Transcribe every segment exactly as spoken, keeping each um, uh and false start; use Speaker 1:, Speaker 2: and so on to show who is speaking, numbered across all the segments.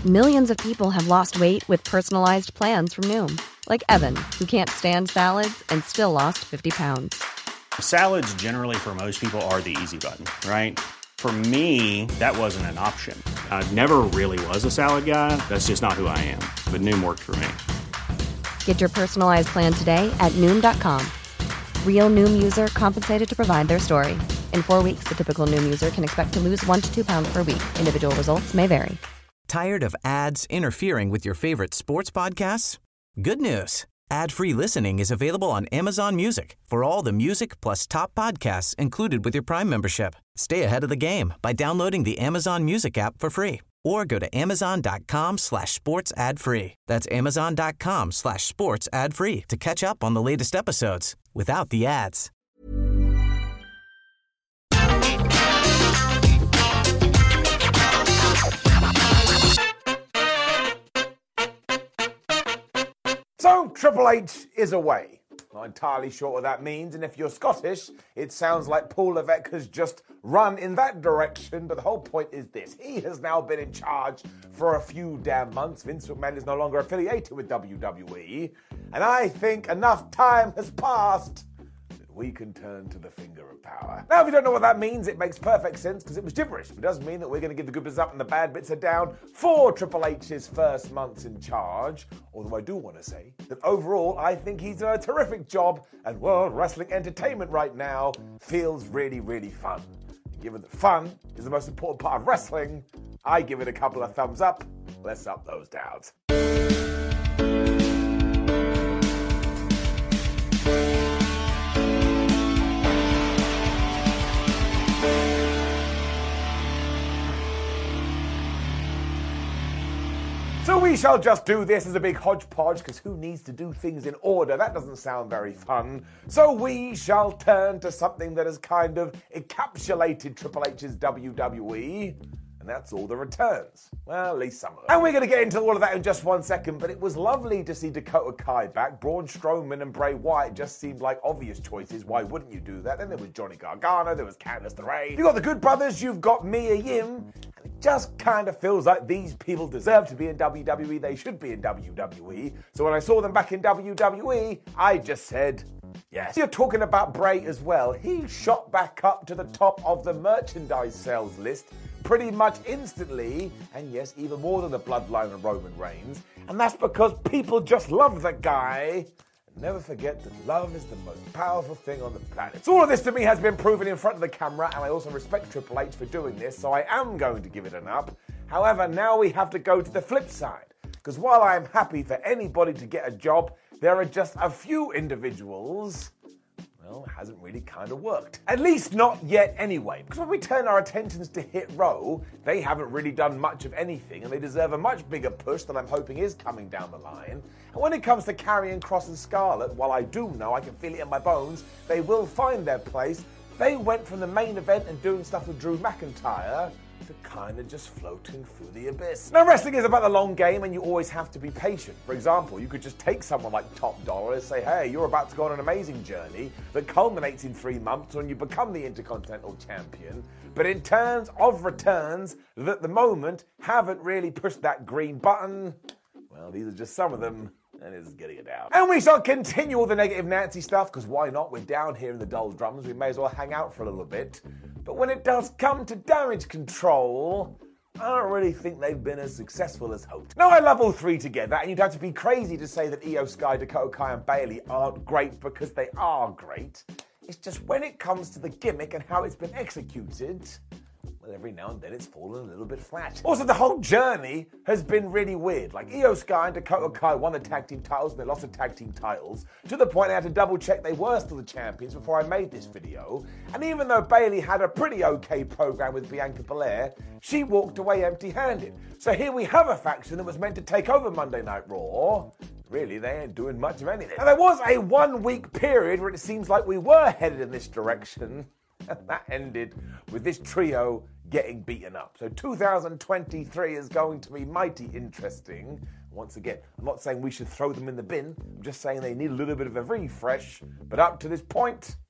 Speaker 1: Millions of people have lost weight with personalized plans from Noom. Like Evan, who can't stand salads and still lost fifty pounds.
Speaker 2: Salads generally for most people are the easy button, right? For me, that wasn't an option. I never really was a salad guy. That's just not who I am. But Noom worked for me.
Speaker 1: Get your personalized plan today at Noom dot com. Real Noom user compensated to provide their story. In four weeks, the typical Noom user can expect to lose one to two pounds per week. Individual results may vary.
Speaker 3: Tired of ads interfering with your favorite sports podcasts? Good news. Ad-free listening is available on Amazon Music for all the music plus top podcasts included with your Prime membership. Stay ahead of the game by downloading the Amazon Music app for free or go to amazon.com slash sports ad free. That's amazon.com slash sports ad free to catch up on the latest episodes without the ads.
Speaker 4: So, Triple H is away. Not entirely sure what that means, and if you're Scottish, it sounds like Paul Levesque has just run in that direction, but the whole point is this. He has now been in charge for a few damn months. Vince McMahon is no longer affiliated with W W E, and I think enough time has passed that we can turn to the finger of power. Now, if you don't know what that means, it makes perfect sense because it was gibberish. It does mean that we're going to give the good bits up and the bad bits are down for Triple H's first months in charge. Although I do want to say that overall, I think he's done a terrific job, and World Wrestling Entertainment right now feels really, really fun. And given that fun is the most important part of wrestling, I give it a couple of thumbs up. Let's up those downs. So we shall just do this as a big hodgepodge, because who needs to do things in order? That doesn't sound very fun. So we shall turn to something that has kind of encapsulated Triple H's W W E, and that's all the returns. Well, at least some of them. And we're going to get into all of that in just one second, but it was lovely to see Dakota Kai back. Braun Strowman and Bray Wyatt just seemed like obvious choices. Why wouldn't you do that? Then there was Johnny Gargano, there was Candice LeRae. You've got the Good Brothers, you've got Mia Yim. It just kind of feels like these people deserve to be in W W E. They should be in W W E. So when I saw them back in W W E, I just said, yes. You're talking about Bray as well. He shot back up to the top of the merchandise sales list pretty much instantly. And yes, even more than the bloodline of Roman Reigns. And that's because people just love the guy. Never forget that love is the most powerful thing on the planet. So all of this to me has been proven in front of the camera, and I also respect Triple H for doing this, so I am going to give it an up. However, now we have to go to the flip side, because while I am happy for anybody to get a job, there are just a few individuals, well, it hasn't really kind of worked. At least not yet anyway, because when we turn our attentions to Hit Row, they haven't really done much of anything, and they deserve a much bigger push that I'm hoping is coming down the line. And when it comes to Karrion Kross and Scarlett, while I do know, I can feel it in my bones, they will find their place. They went from the main event and doing stuff with Drew McIntyre to kind of just floating through the abyss. Now, wrestling is about the long game, and you always have to be patient. For example, you could just take someone like Top Dollar and say, hey, you're about to go on an amazing journey that culminates in three months when you become the Intercontinental Champion. But in terms of returns that at the moment haven't really pushed that green button, well, these are just some of them. And it's getting it out. And we shall continue all the negative Nancy stuff, because why not? We're down here in the doldrums. We may as well hang out for a little bit. But when it does come to Damage Control, I don't really think they've been as successful as hoped. Now, I love all three together, and you'd have to be crazy to say that Io Sky, Dakota Kai, and Bayley aren't great, because they are great. It's just when it comes to the gimmick and how it's been executed, well, every now and then it's fallen a little bit flat. Also, the whole journey has been really weird. Like, Io Sky and Dakota Kai won the tag team titles, and they lost the tag team titles, to the point I had to double check they were still the champions before I made this video. And even though Bayley had a pretty okay program with Bianca Belair, she walked away empty-handed. So here we have a faction that was meant to take over Monday Night Raw. Really, they ain't doing much of anything. Now, there was a one-week period where it seems like we were headed in this direction, and that ended with this trio getting beaten up. So two thousand twenty-three is going to be mighty interesting. Once again, I'm not saying we should throw them in the bin. I'm just saying they need a little bit of a refresh. But up to this point,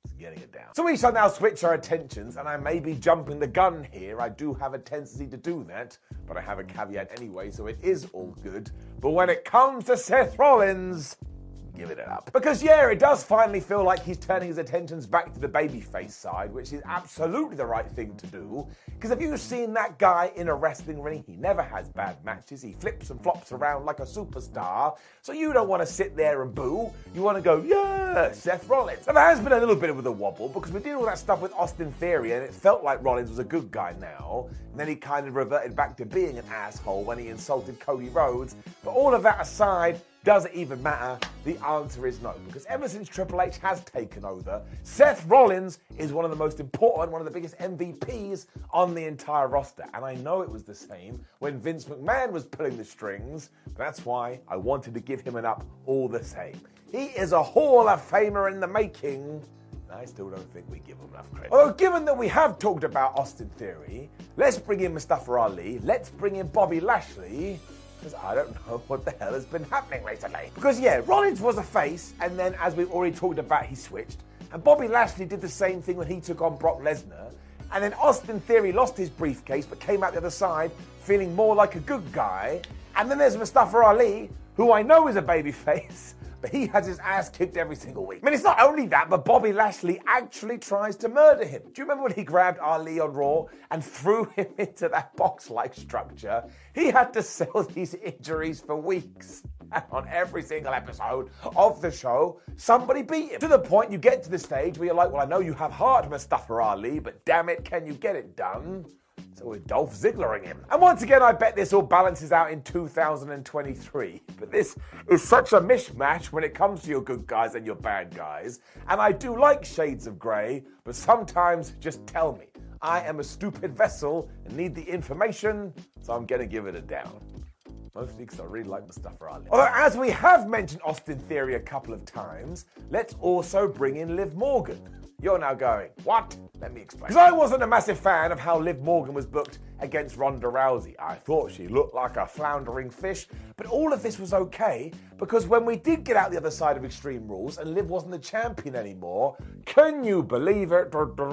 Speaker 4: Getting it down. So we shall now switch our attentions, and I may be jumping the gun here. I do have a tendency to do that, but I have a caveat anyway, so it is all good. But when it comes to Seth Rollins, give it up. Because yeah, it does finally feel like he's turning his attentions back to the babyface side, which is absolutely the right thing to do. Because if you've seen that guy in a wrestling ring, he never has bad matches. He flips and flops around like a superstar. So you don't want to sit there and boo. You want to go, yeah, Seth Rollins. And there has been a little bit of a wobble because we did all that stuff with Austin Theory and it felt like Rollins was a good guy now. And then he kind of reverted back to being an asshole when he insulted Cody Rhodes. But all of that aside, does it even matter? The answer is no, because ever since Triple H has taken over, Seth Rollins is one of the most important, one of the biggest M V Ps on the entire roster. And I know it was the same when Vince McMahon was pulling the strings. That's why I wanted to give him an up all the same. He is a Hall of Famer in the making. I still don't think we give him enough credit. Although, given that we have talked about Austin Theory, let's bring in Mustafa Ali, let's bring in Bobby Lashley, because I don't know what the hell has been happening recently. Because yeah, Rollins was a face, and then as we've already talked about, he switched. And Bobby Lashley did the same thing when he took on Brock Lesnar. And then Austin Theory lost his briefcase, but came out the other side feeling more like a good guy. And then there's Mustafa Ali, who I know is a babyface, but he has his ass kicked every single week. I mean, it's not only that, but Bobby Lashley actually tries to murder him. Do you remember when he grabbed Ali on Raw and threw him into that box-like structure? He had to sell these injuries for weeks. And on every single episode of the show, somebody beat him. To the point you get to the stage where you're like, well, I know you have heart, Mustafa Ali, but damn it, can you get it done? So we're Dolph Ziggling him. And once again, I bet this all balances out in two thousand twenty-three. But this is such a mishmash when it comes to your good guys and your bad guys. And I do like shades of grey, but sometimes just tell me. I am a stupid vessel and need the information, so I'm going to give it a down. Mostly because I really like Mustafa Ali. Although, as we have mentioned Austin Theory a couple of times, let's also bring in Liv Morgan. You're now going, what? Let me explain. Because I wasn't a massive fan of how Liv Morgan was booked against Ronda Rousey. I thought she looked like a floundering fish, but all of this was okay because when we did get out the other side of Extreme Rules and Liv wasn't the champion anymore, can you believe it?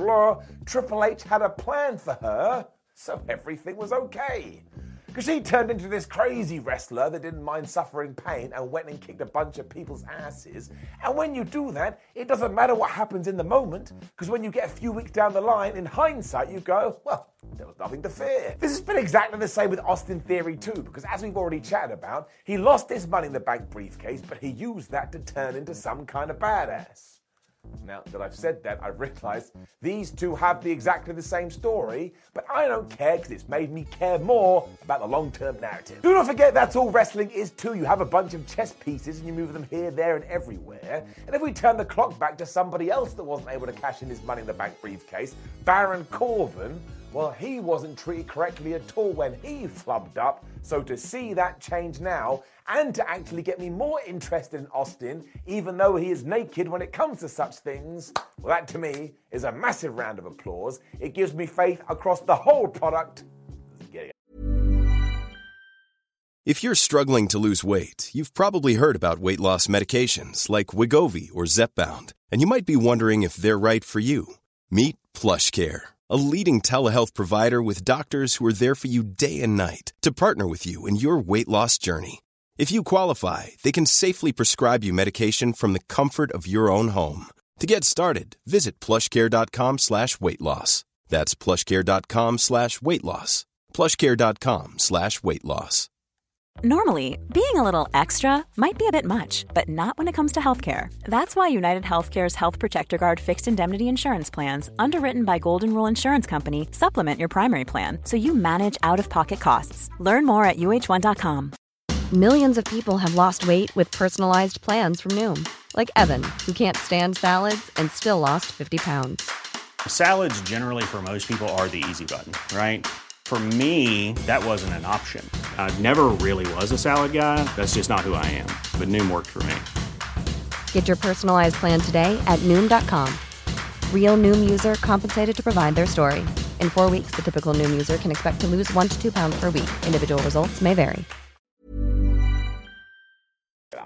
Speaker 4: Triple H had a plan for her, so everything was okay. Because she turned into this crazy wrestler that didn't mind suffering pain and went and kicked a bunch of people's asses. And when you do that, it doesn't matter what happens in the moment, because when you get a few weeks down the line, in hindsight, you go, well, there was nothing to fear. This has been exactly the same with Austin Theory too, because as we've already chatted about, he lost his Money in the Bank briefcase, but he used that to turn into some kind of badass. Now that I've said that, I've realised these two have the exactly the same story, but I don't care because it's made me care more about the long-term narrative. Do not forget that's all wrestling is too. You have a bunch of chess pieces and you move them here, there and everywhere. And if we turn the clock back to somebody else that wasn't able to cash in his Money in the Bank briefcase, Baron Corbin, well, he wasn't treated correctly at all when he flubbed up. So to see that change now, and to actually get me more interested in Austin, even though he is naked when it comes to such things, well, that to me is a massive round of applause. It gives me faith across the whole product.
Speaker 5: If you're struggling to lose weight, you've probably heard about weight loss medications like Wegovy or Zepbound, and you might be wondering if they're right for you. Meet PlushCare, a leading telehealth provider with doctors who are there for you day and night to partner with you in your weight loss journey. If you qualify, they can safely prescribe you medication from the comfort of your own home. To get started, visit plushcare.com slash weight loss. That's plushcare.com slash weight loss. plushcare.com slash weight loss.
Speaker 6: Normally, being a little extra might be a bit much, but not when it comes to healthcare. That's why United Healthcare's Health Protector Guard fixed indemnity insurance plans, underwritten by Golden Rule Insurance Company, supplement your primary plan so you manage out-of-pocket costs. Learn more at U H one dot com.
Speaker 1: Millions of people have lost weight with personalized plans from Noom. Like Evan, who can't stand salads and still lost fifty pounds.
Speaker 2: Salads generally for most people are the easy button, right? For me, that wasn't an option. I never really was a salad guy. That's just not who I am. But Noom worked for me.
Speaker 1: Get your personalized plan today at Noom dot com. Real Noom user compensated to provide their story. In four weeks, the typical Noom user can expect to lose one to two pounds per week. Individual results may vary.
Speaker 4: And on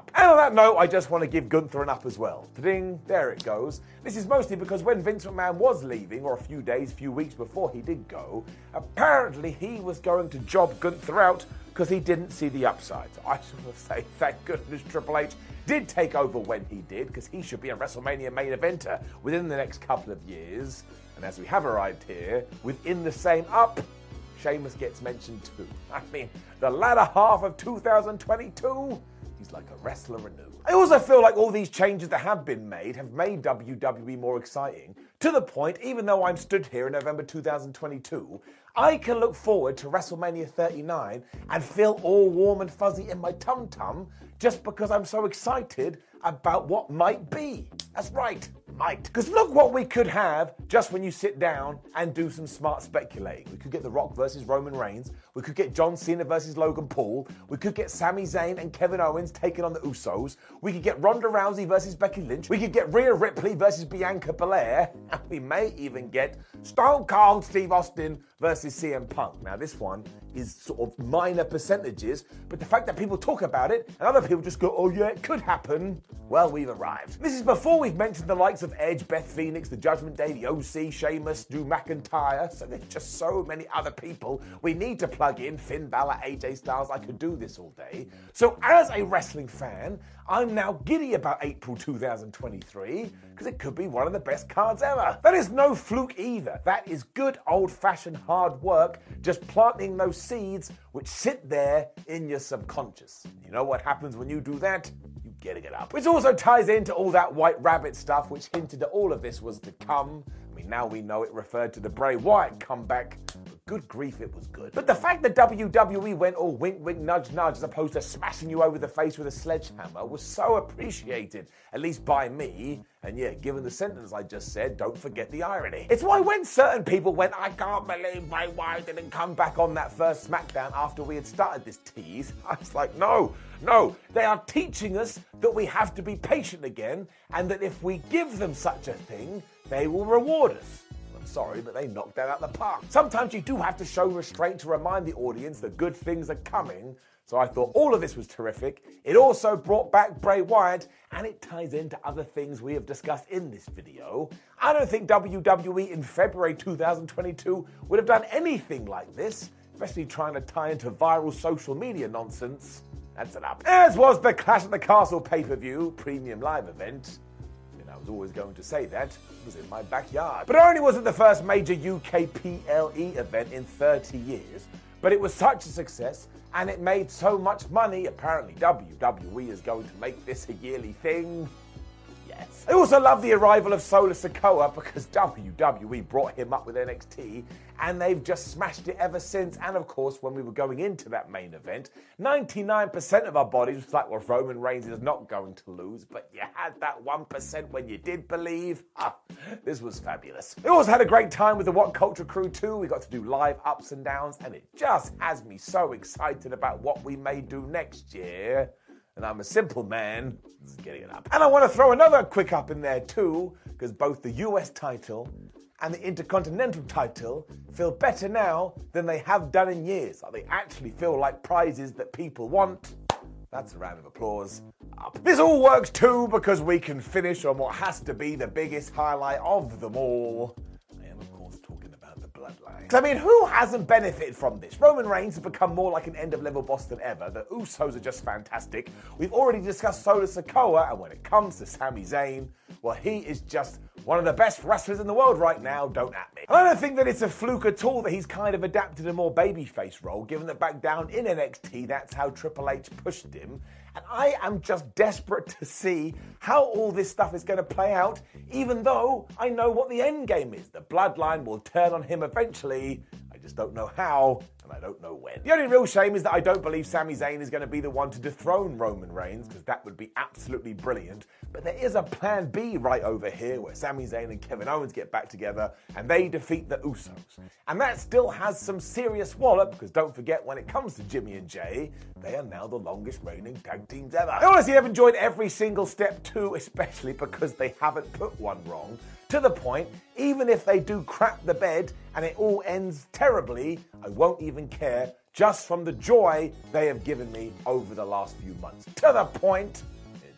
Speaker 4: that note, I just want to give Gunther an up as well. Ding, there it goes. This is mostly because when Vince McMahon was leaving, or a few days, few weeks before he did go, apparently he was going to job Gunther out because he didn't see the upside. So I just want to say, thank goodness Triple H did take over when he did, because he should be a WrestleMania main eventer within the next couple of years. And as we have arrived here, within the same up, Sheamus gets mentioned too. I mean, the latter half of two thousand twenty-two, he's like a wrestler anew. I also feel like all these changes that have been made have made W W E more exciting, to the point, even though I'm stood here in November two thousand twenty-two, I can look forward to WrestleMania thirty-nine and feel all warm and fuzzy in my tum-tum just because I'm so excited about what might be. That's right, might. Because look what we could have just when you sit down and do some smart speculating. We could get The Rock versus Roman Reigns. We could get John Cena versus Logan Paul. We could get Sami Zayn and Kevin Owens taking on the Usos. We could get Ronda Rousey versus Becky Lynch. We could get Rhea Ripley versus Bianca Belair. And we may even get Stone Cold Steve Austin versus C M Punk. Now this one is sort of minor percentages, but the fact that people talk about it and other people just go, oh yeah, it could happen, well, we've arrived. This is before we've mentioned the likes of Edge, Beth Phoenix, The Judgment Day, The O C, Sheamus, Drew McIntyre, so there's just so many other people we need to plug in, Finn Balor, A J Styles. I could do this all day. So as a wrestling fan, I'm now giddy about April two thousand twenty-three, because it could be one of the best cards ever. That is no fluke either. That is good old-fashioned hard work, just planting those seeds which sit there in your subconscious. You know what happens when you do that? You get it up. Which also ties into all that White Rabbit stuff, which hinted that all of this was to come. I mean, now we know it referred to the Bray Wyatt comeback. Good grief, it was good. But the fact that W W E went all wink, wink, nudge, nudge, as opposed to smashing you over the face with a sledgehammer was so appreciated, at least by me. And yeah, given the sentence I just said, don't forget the irony. It's why when certain people went, I can't believe Bray Wyatt didn't come back on that first SmackDown after we had started this tease, I was like, no, no, they are teaching us that we have to be patient again, and that if we give them such a thing, they will reward us. Sorry, but they knocked that out of the park. Sometimes you do have to show restraint to remind the audience that good things are coming. So I thought all of this was terrific. It also brought back Bray Wyatt, and it ties into other things we have discussed in this video. I don't think W W E in February two thousand twenty-two would have done anything like this, especially trying to tie into viral social media nonsense. That's an up. As was the Clash at the Castle pay-per-view premium live event. I was always going to say that. It was in my backyard. But it only wasn't the first major U K P L E event in thirty years. But it was such a success, and it made so much money. Apparently W W E is going to make this a yearly thing. Yes. I also love the arrival of Solo Sikoa, because W W E brought him up with N X T, and they've just smashed it ever since. And of course, when we were going into that main event, ninety-nine percent of our bodies was like, well, Roman Reigns is not going to lose, but you had that one percent when you did believe. Ah, this was fabulous. We also had a great time with the What Culture crew too. We got to do live ups and downs, and it just has me so excited about what we may do next year. And I'm a simple man, just getting it up. And I want to throw another quick up in there too, because both the U S title and the Intercontinental title feel better now than they have done in years. Like, they actually feel like prizes that people want. That's a round of applause. Up. This all works too because we can finish on what has to be the biggest highlight of them all. I am, of course, talking about the bloodline. I mean, who hasn't benefited from this? Roman Reigns has become more like an end-of-level boss than ever. The Usos are just fantastic. We've already discussed Solo Sikoa, and when it comes to Sami Zayn, well, he is just one of the best wrestlers in the world right now, don't at me. I don't think that it's a fluke at all that he's kind of adapted a more babyface role, given that back down in N X T, that's how Triple H pushed him. And I am just desperate to see how all this stuff is going to play out, even though I know what the end game is. The bloodline will turn on him eventually. I just don't know how, and I don't know when. The only real shame is that I don't believe Sami Zayn is going to be the one to dethrone Roman Reigns, because that would be absolutely brilliant. But there is a plan B right over here, where Sami Zayn and Kevin Owens get back together, and they defeat the Usos. And that still has some serious wallop, because don't forget, when it comes to Jimmy and Jay, they are now the longest reigning tag teams ever. I honestly have enjoyed every single step too, especially because they haven't put one wrong. To the point, even if they do crap the bed and it all ends terribly, I won't even care, just from the joy they have given me over the last few months. To the point, it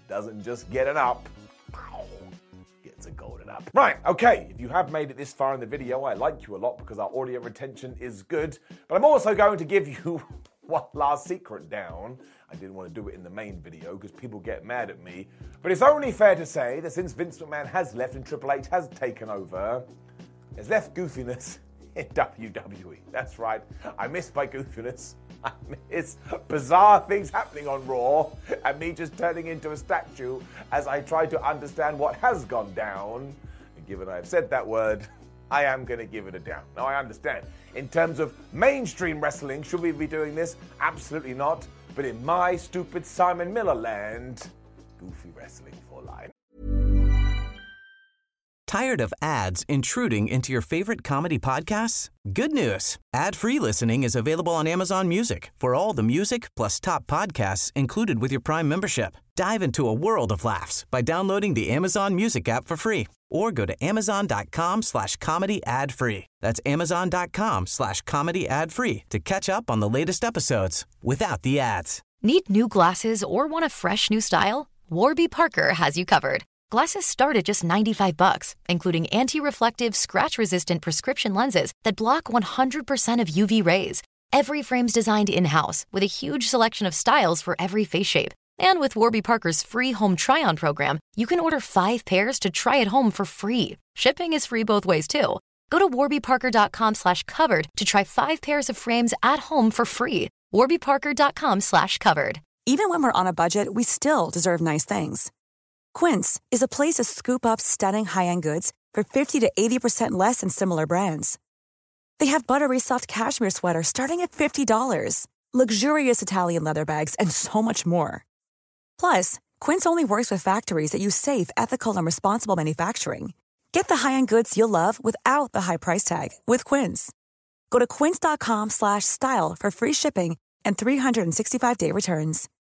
Speaker 4: doesn't just get an up, gets a golden up. Right, okay, if you have made it this far in the video, I like you a lot because our audio retention is good, but I'm also going to give you one last secret down. I didn't want to do it in the main video because people get mad at me, but it's only fair to say that since Vince McMahon has left and Triple H has taken over, has left goofiness in W W E. That's right, I miss my goofiness. I miss bizarre things happening on Raw and me just turning into a statue as I try to understand what has gone down. And given I've said that word, I am going to give it a down. Now, I understand. In terms of mainstream wrestling, should we be doing this? Absolutely not. But in my stupid Simon Miller land, goofy wrestling for life.
Speaker 3: Tired of ads intruding into your favorite comedy podcasts? Good news. Ad-free listening is available on Amazon Music for all the music plus top podcasts included with your Prime membership. Dive into a world of laughs by downloading the Amazon Music app for free or go to amazon.com slash comedy ad free. That's amazon.com slash comedy ad free to catch up on the latest episodes without the ads.
Speaker 7: Need new glasses or want a fresh new style? Warby Parker has you covered. Glasses start at just ninety-five bucks, including anti-reflective, scratch-resistant prescription lenses that block one hundred percent of U V rays. Every frame's designed in-house with a huge selection of styles for every face shape. And with Warby Parker's free home try-on program, you can order five pairs to try at home for free. Shipping is free both ways, too. Go to warbyparker.com slash covered to try five pairs of frames at home for free. warbyparker.com slash covered.
Speaker 8: Even when we're on a budget, we still deserve nice things. Quince is a place to scoop up stunning high-end goods for fifty to eighty percent less than similar brands. They have buttery soft cashmere sweaters starting at fifty dollars, luxurious Italian leather bags, and so much more. Plus, Quince only works with factories that use safe, ethical, and responsible manufacturing. Get the high-end goods you'll love without the high price tag with Quince. Go to quince.com slash style for free shipping and three sixty-five day returns.